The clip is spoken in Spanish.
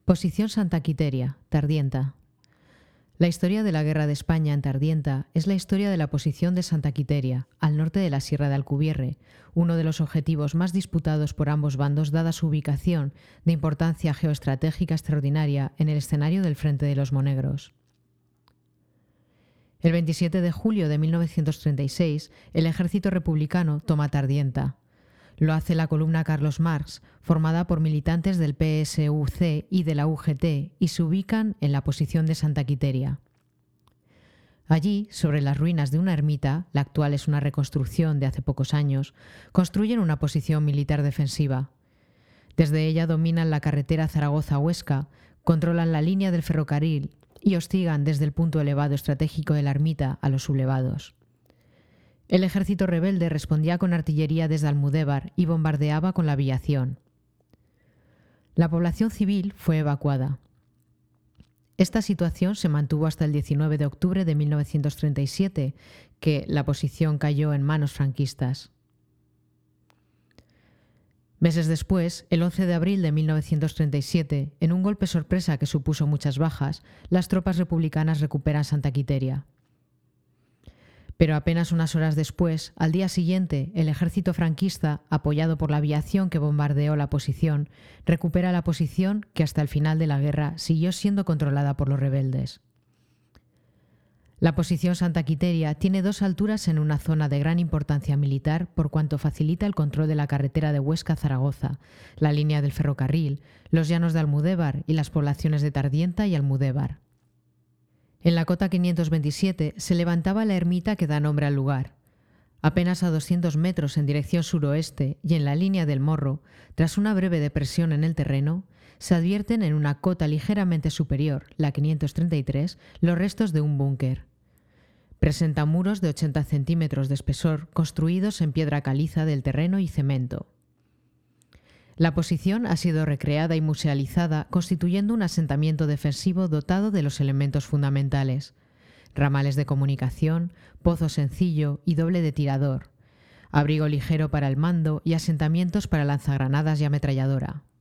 Posición Santa Quiteria, Tardienta. La historia de la Guerra de España en Tardienta es la historia de la posición de Santa Quiteria, al norte de la Sierra de Alcubierre, uno de los objetivos más disputados por ambos bandos dada su ubicación de importancia geoestratégica extraordinaria en el escenario del Frente de los Monegros. El 27 de julio de 1936, el ejército republicano toma Tardienta. Lo hace la columna Carlos Marx, formada por militantes del PSUC y de la UGT, y se ubican en la posición de Santa Quiteria. Allí, sobre las ruinas de una ermita, la actual es una reconstrucción de hace pocos años, construyen una posición militar defensiva. Desde ella dominan la carretera Zaragoza-Huesca, controlan la línea del ferrocarril y hostigan desde el punto elevado estratégico de la ermita a los sublevados. El ejército rebelde respondía con artillería desde Almudévar y bombardeaba con la aviación. La población civil fue evacuada. Esta situación se mantuvo hasta el 19 de octubre de 1937, que la posición cayó en manos franquistas. Meses después, el 11 de abril de 1937, en un golpe sorpresa que supuso muchas bajas, las tropas republicanas recuperan Santa Quiteria. Pero apenas unas horas después, al día siguiente, el ejército franquista, apoyado por la aviación que bombardeó la posición, recupera la posición que hasta el final de la guerra siguió siendo controlada por los rebeldes. La posición Santa Quiteria tiene dos alturas en una zona de gran importancia militar por cuanto facilita el control de la carretera de Huesca a Zaragoza, la línea del ferrocarril, los llanos de Almudévar y las poblaciones de Tardienta y Almudévar. En la cota 527 se levantaba la ermita que da nombre al lugar. Apenas a 200 metros en dirección suroeste y en la línea del Morro, tras una breve depresión en el terreno, se advierten en una cota ligeramente superior, la 533, los restos de un búnker. Presenta muros de 80 centímetros de espesor construidos en piedra caliza del terreno y cemento. La posición ha sido recreada y musealizada, constituyendo un asentamiento defensivo dotado de los elementos fundamentales: ramales de comunicación, pozo sencillo y doble de tirador, abrigo ligero para el mando y asentamientos para lanzagranadas y ametralladora.